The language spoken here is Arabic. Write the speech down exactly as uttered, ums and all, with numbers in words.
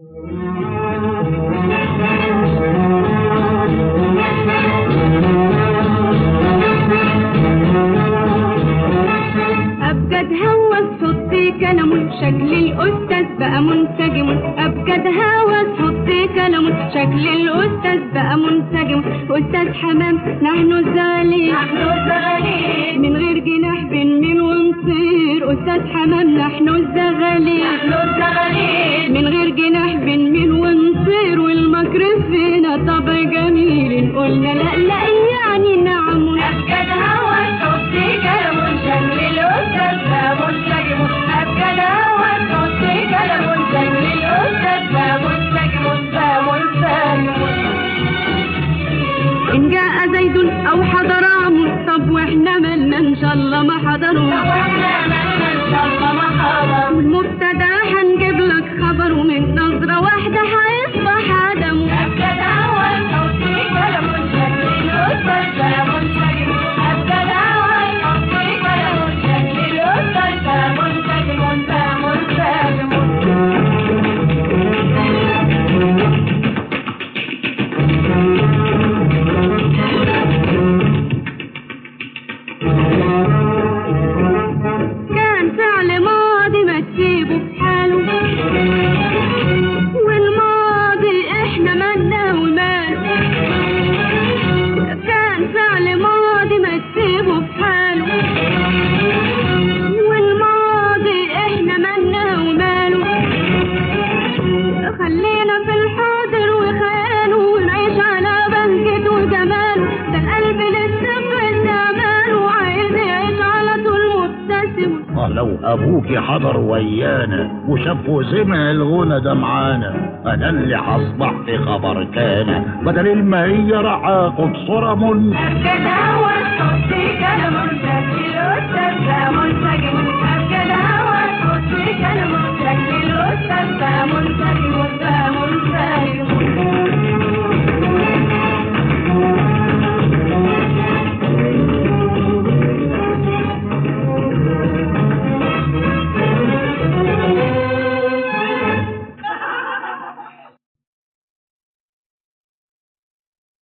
أبجد هوى الصوت كلام شكل الأستاذ بقى منسجم. أبجد هوى الصوت كلام شكل الأستاذ بقى منسجم. أستاذ حمام نحن الزغاليل من غير جناح بنميل ونطير. أستاذ حمام نحن الزغاليل من غير جناح بنميل ونطير. والمكر فينا طبع جميل قلنا لا لا يعني نعم. أبجد هوى الصوت كلام شكل الأستاذ بقى منسجم. أبجد هوى الصوت كلام شكل الأستاذ بقى منسجم بقى منسجم. إن جاء زيد أو حضر عمرو طب وإحنا مالنا إن شاء الله ما حضروا. طب وإحنا مالنا إن شاء الله ما حضروا. والمبتدأ هنجيب لك خبر ومن نظرة واحدة هيصبح عدم. أبجد هوى الصوت كلام شكل الأستاذ بقى منسجم. أبجد هوى الصوت كلام شكل الأستاذ بقى منسجم بقى منسجم. كان فعل ماضي ما تسيبه في حاله والماضي احنا مالنا وماله. كان فعل ماضي ما تسيبه في حاله والماضي احنا مالنا وماله. خلينا في الحاضر وخياله ونعيش على بهجته وجماله. ده القلب لسه في استعماله عايز يعيش على طول مبتسم. لو ابوكي حضر ويانا وشاف وسمع الغنى ده معانا انا اللي هصبح في خبر كان بدل المية راح اخد صورة من. أبجد هوى الصوت كلام